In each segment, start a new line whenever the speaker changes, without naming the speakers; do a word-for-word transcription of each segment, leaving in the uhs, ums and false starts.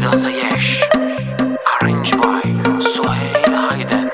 آسایش Arranged by سهیل هایدن.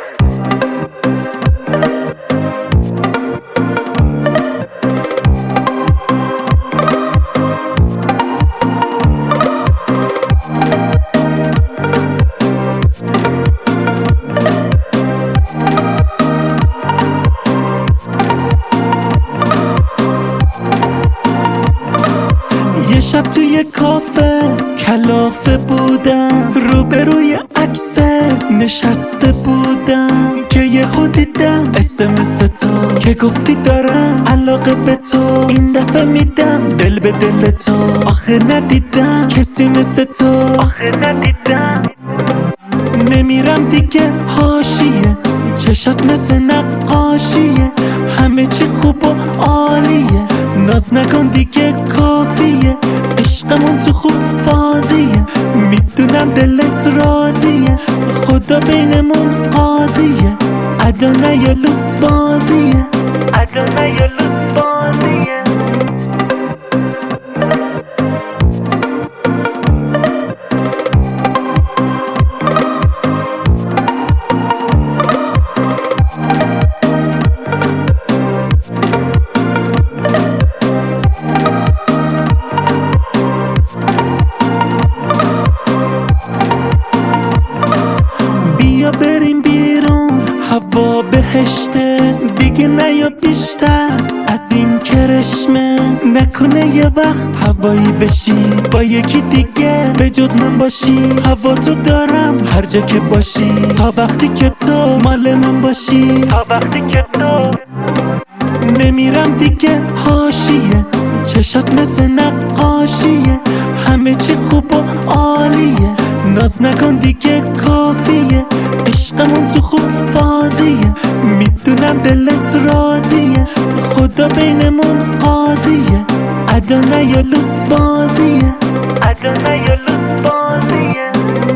یه شب توی کافه کلافه بودم، روبروی عکست نشسته بودم که یهو دیدم اس ام اس تو که گفتی دارم علاقه به تو، این دفعه میدم دل به دل تو. آخه ندیدم کسی مثل تو، آخه ندیدم. نمیرم دیگه حاشیه، چشات مثل نقاشیه، همه چی خوب و عالیه، ناز نکن دیگه کافیه، عشقمون تو خوب فازیه، میدونم دلت راضیه، خدا بینمون قاضیه، ادانه یا لوس بازیه، ادانه یا لوس بازیه. بیا بریم بیرون، هوا بهشته، دیگه نیا بیشتر از این کرشمه، نکنه یه وقت هوایی بشی با یکی دیگه به جز من باشی. هوا تو دارم هر جا که باشی، تا وقتی که تو مال من باشی، تا وقتی که تو. نمیرم دیگه حاشیه، چشات مثل نقاشیه، همه چی خوب و عالیه، ناز نکن دیگه کافیه، عشقمون تو خوب فازیه، میدونم دلت راضیه، خدا بینمون قاضیه، ادانه یا لوس بازیه، ادانه یا لوس بازیه.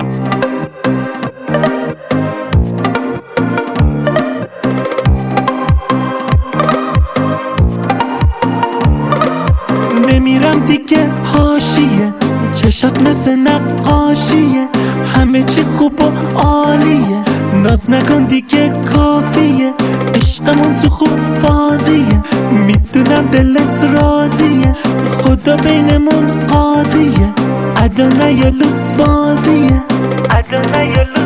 نمیرم دیگه حاشیه، چشات مثل نقاشیه، همه چی خوب و عالیه، ناز نکن دیگه کافیه، عشقمون تو خوب فازیه، میدونم دلت راضیه، خدا بینمون قاضیه، ادانه یا لوس بازیه، ادانه یا لوس